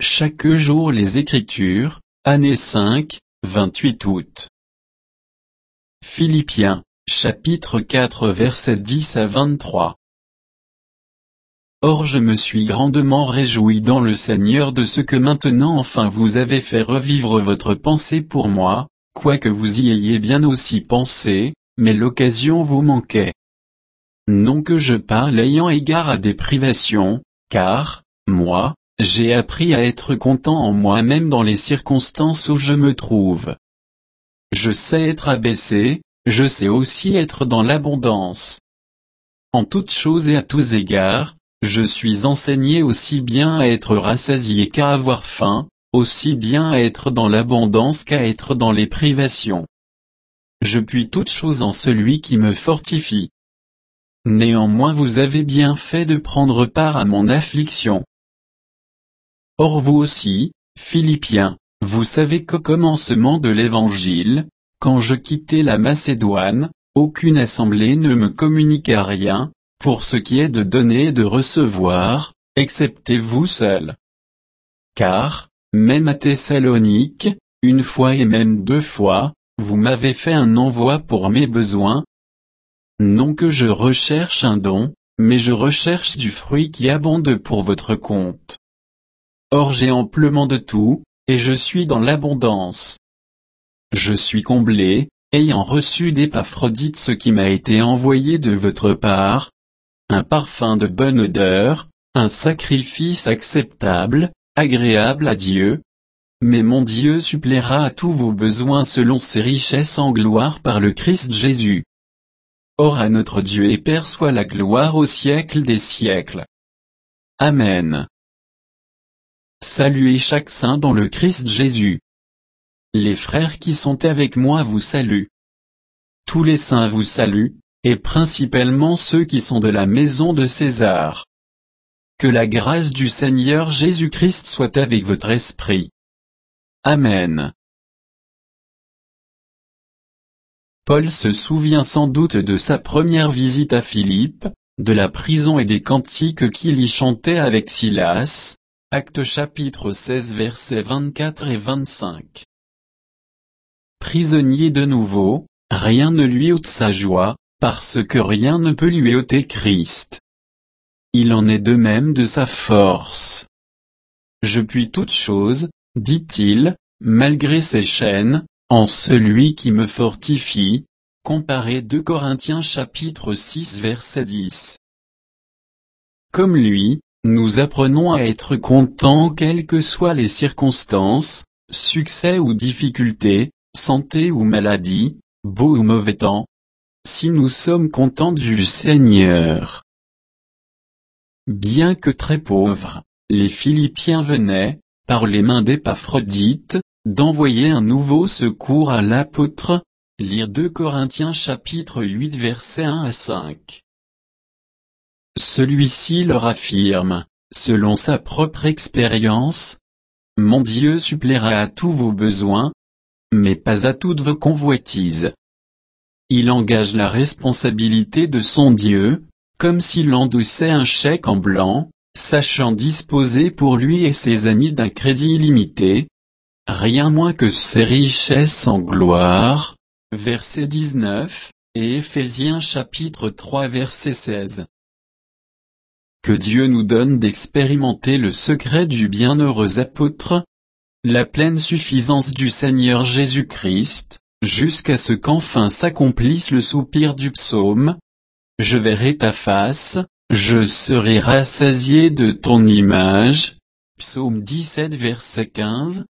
chaque jour les Écritures, année 5, 28 août. Philippiens, chapitre 4 versets 10 à 23. Or je me suis grandement réjoui dans le Seigneur de ce que maintenant enfin vous avez fait revivre votre pensée pour moi, quoique vous y ayez bien aussi pensé, mais l'occasion vous manquait. Non que je parle ayant égard à des privations, car, moi, j'ai appris à être content en moi-même dans les circonstances où je me trouve. Je sais être abaissé, je sais aussi être dans l'abondance. En toutes choses et à tous égards, je suis enseigné aussi bien à être rassasié qu'à avoir faim, aussi bien à être dans l'abondance qu'à être dans les privations. Je puis toutes choses en celui qui me fortifie. Néanmoins vous avez bien fait de prendre part à mon affliction. Or vous aussi, Philippiens, vous savez qu'au commencement de l'Évangile, quand je quittai la Macédoine, aucune assemblée ne me communiqua rien, pour ce qui est de donner et de recevoir, excepté vous seul. Car, même à Thessalonique, une fois et même 2 fois, vous m'avez fait un envoi pour mes besoins. Non que je recherche un don, mais je recherche du fruit qui abonde pour votre compte. Or j'ai amplement de tout, et je suis dans l'abondance. Je suis comblé, ayant reçu d'Épaphrodite ce qui m'a été envoyé de votre part, un parfum de bonne odeur, un sacrifice acceptable, agréable à Dieu. Mais mon Dieu suppléera à tous vos besoins selon ses richesses en gloire par le Christ Jésus. Or à notre Dieu et Père soit la gloire au siècle des siècles. Amen. Saluez chaque saint dans le Christ Jésus. Les frères qui sont avec moi vous saluent. Tous les saints vous saluent, et principalement ceux qui sont de la maison de César. Que la grâce du Seigneur Jésus-Christ soit avec votre esprit. Amen. Paul se souvient sans doute de sa première visite à Philippe, de la prison et des cantiques qu'il y chantait avec Silas, Actes chapitre 16 versets 24 et 25. Prisonnier de nouveau, rien ne lui ôte sa joie, parce que rien ne peut lui ôter Christ. Il en est de même de sa force. Je puis toutes choses, dit-il, malgré ces chaînes, en celui qui me fortifie. Comparez 2 Corinthiens chapitre 6 verset 10. Comme lui, nous apprenons à être contents quelles que soient les circonstances, succès ou difficultés, santé ou maladie, beau ou mauvais temps. Si nous sommes contents du Seigneur. Bien que très pauvres, les Philippiens venaient, par les mains d'Épaphrodite, d'envoyer un nouveau secours à l'apôtre. Lire 2 Corinthiens chapitre 8 versets 1 à 5. Celui-ci leur affirme, selon sa propre expérience, « Mon Dieu suppléera à tous vos besoins, mais pas à toutes vos convoitises. » Il engage la responsabilité de son Dieu, comme s'il endossait un chèque en blanc, sachant disposer pour lui et ses amis d'un crédit illimité, rien moins que ses richesses en gloire. Verset 19, et Éphésiens chapitre 3 verset 16. Que Dieu nous donne d'expérimenter le secret du bienheureux apôtre, la pleine suffisance du Seigneur Jésus-Christ, jusqu'à ce qu'enfin s'accomplisse le soupir du psaume. Je verrai ta face, je serai rassasié de ton image. Psaume 17 verset 15.